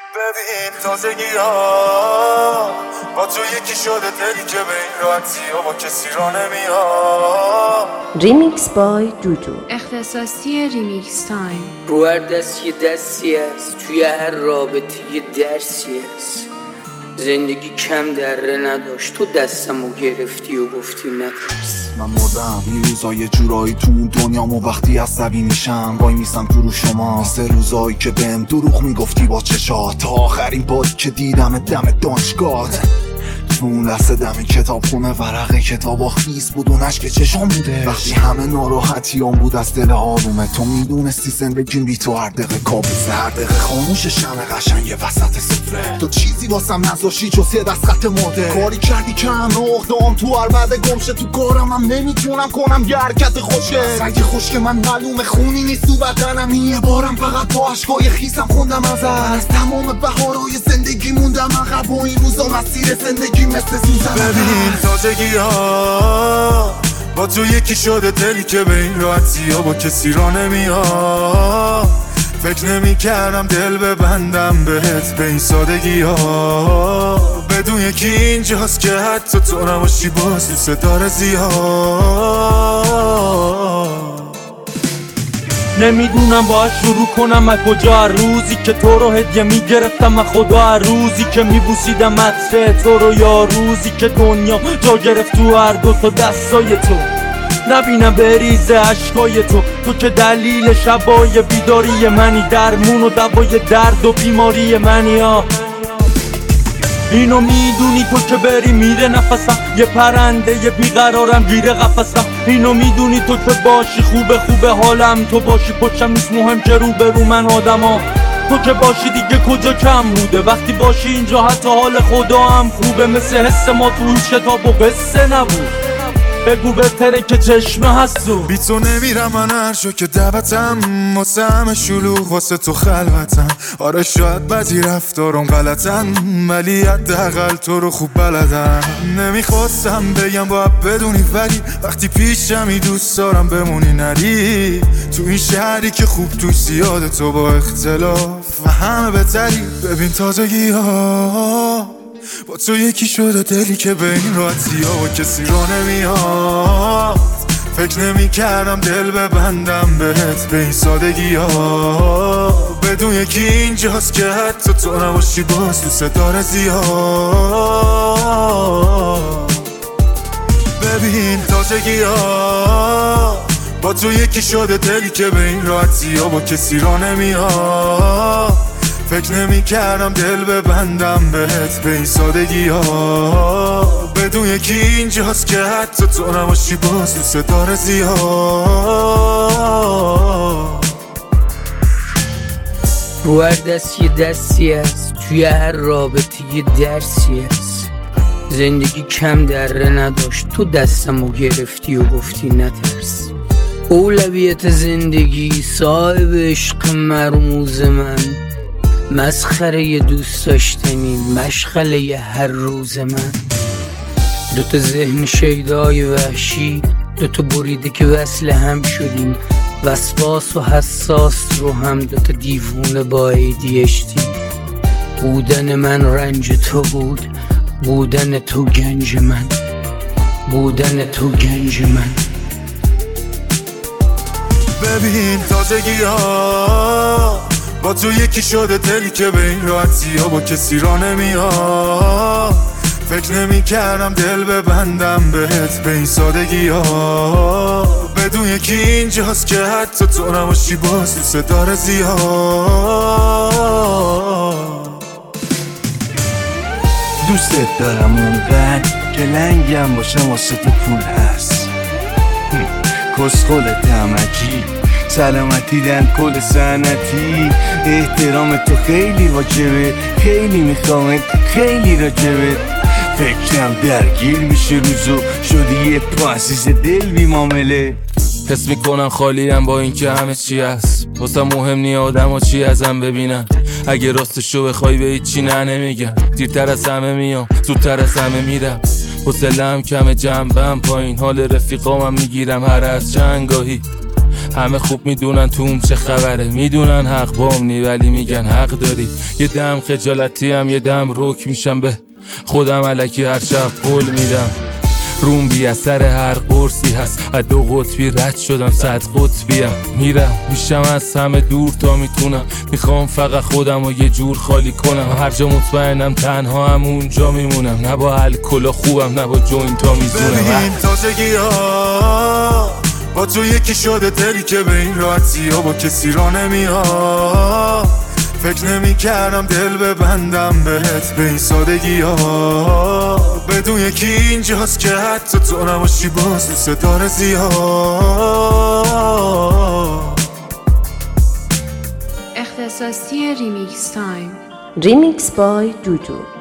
ببین تازگی ها با تو یکی شده دلی که به این راحتی ها با کسی را نمیاد. ریمیکس بای دودو، اختصاصی ریمیکس تایم. رو هر دست یه دستی هست، توی هر رابطه یه درسی هست. زندگی کم دره نداشت، تو دستمو گرفتی و گفتی نترس. من مردم این روزا یه جورایی تو اون دنیامو وقتی عصبی میشم وای میسم تو رو شما، مثل روزایی که بهم دروغ میگفتی با چشات، تا آخرین باری که دیدم دم دانشگاه. تو اون لحظه دم کتابخونه ورق کتابا خیس بود، اون عشق چشام بوده وقتی همه ناراحتیام بود از دل آرومه. تو میدونستی زندگیم بی تو هر دقیقه کابوسه، هر دقیقه خاموش شمع قشنگ وسط سفره. تو چیزی واسم نذاشتی جز یه دست خط مرده، کاری کردی که همه اقدام تو هر بعد گمشه. تو کارم هم نمیتونم کنم یه حرکت خوشه، سنگ خوش که من معلومه خونی نیست تو بدنم. یه بارم فقط با عشقای خیسم خوندم از تمام بهارای زندگی موندم عقب و این روزا مسیر زندگی مثل سوزن. ببین تازگی ها با تو یکی شده دلی که به این راحتی ها با کسی را نمیاد. فکر نمی کردم دل ببندم بهت به این سادگی ها، بدون یکی اینجاست که حتی تو نباشی باز دوست داره زیاد. نمیدونم باید شروع کنم از کجا، هر روزی که تو رو هدیه میگرفتم از خدا، هر روزی که میبوسیدم عطر تو رو، یا روزی که دنیا جا گرفت تو هر دو تا دستای تو. نبینم بریزه عشقای تو، تو که دلیل شبای بیداری منی، درمون و دوای درد و بیماری منی. اینو میدونی تو که بری میره نفسم، یه پرنده یه بیقرارم گیره قفسم. اینو میدونی تو که باشی خوبه خوبه حالم، تو باشی پچم نیست مهم که رو به رو من آدما. تو که باشی دیگه کجا کم بوده، وقتی باشی اینجا حتی حال خدا هم خوبه. مثل حس ما تو این شتاب و قصه نبود، بگو بهتره که چشمه هست و بی تو نمیرم من هر شو که دعوتم، واسه همه شلوغ واسه تو خلوتم. آره شاید بعضی رفتارم غلطن ولی حداقل تو رو خوب بلدم. نمیخواستم بگم باید بدونی ولی وقتی پیشمی دوست دارم بمونی نری. تو این شهری که خوب توش زیاده تو با اختلاف و همه بهتری. ببین تازگی ها با تو یکی شده دلی که به این راحتی ها با کسی را نمیاد. فکر نمی کردم دل ببندم بهت به این سادگی ها، بدون یکی اینجاست که حتی تو نباشی باز دوست داره زیاد. ببین تازگی ها با تو یکی شده دلی که به این راحتی ها با کسی را نمیاد. فکر نمی کردم دل ببندم بهت به این سادگی ها، بدون یکی اینجاست که حتی تو نباشی باز دوست داره زیاد. رو هر دست یه دستی هست، توی هر رابطه یه درسی هست. زندگی کم دره نداشت، تو دستمو گرفتی و گفتی نترس. اولویت زندگی صاحب عشق مرموز من، مسخره دوست داشتنی مشغله هر روز من. دوتا ذهن شیدای وحشی، دوتا بریده که وصل هم شدیم، وسواس و حساس رو هم دوتا دیوونه با ADHD. بودن من رنج تو بود، بودن تو گنج من، بودن تو گنج من. ببین تازگی ها با تو یکی شده دلی که به این راحتی ها با کسی را نمیاد. فکر نمی کردم دل ببندم بهت به این سادگی ها، بدون یکی اینجاست که حتی تو نباشی باز دوست داره زیاد. دوستت دارم اونقدر که لنگم باشم واسه تو پول هست. کسخلت همکی سلامتی دن کل سنتی، احترام تو خیلی واجبه، خیلی میخوامت خیلی راجبه. فکرم درگیر میشه روزو شدی یه عزیز دل بی معامله. حس میکنم خالیم با این که همه چی هست، واسه مهم نی آدم ها چی ازم ببینن. اگه راستشو بخوای به هیچی نه نمیگم، دیرتر از همه میام زودتر از همه میرم. حوصله‌ام کمه جنبم پایین، حال رفیقامم میگیرم هر از چند گاهی. همه خوب میدونن توم چه خبره، میدونن حق بامنی ولی میگن حق داری. یه دم خجالتی هم یه دم رک میشم به خودم، الکی هر شب قول میدم روم بی اثر هر قرصی هست. از 2 قطبی رد شدم 100 قطبیم، میرم میشم از همه دور تا میتونم. میخوام فقط خودم رو یه جور خالی کنم، هر جا مطمئنم تنها هم اونجا میمونم. نه با الکل خوبم نه با جوینت ها میزونم. ببین تازگی ها با تو یکی شده دلی که به این راحتی ها با کسی را نمیاد. فکر نمی کردم دل ببندم بهت به این سادگی ها، بدون یکی اینجاست که حتی تو نباشی باز دوست داره زیاد. اختصاصی ریمیکس تایم. Remix by Dudu.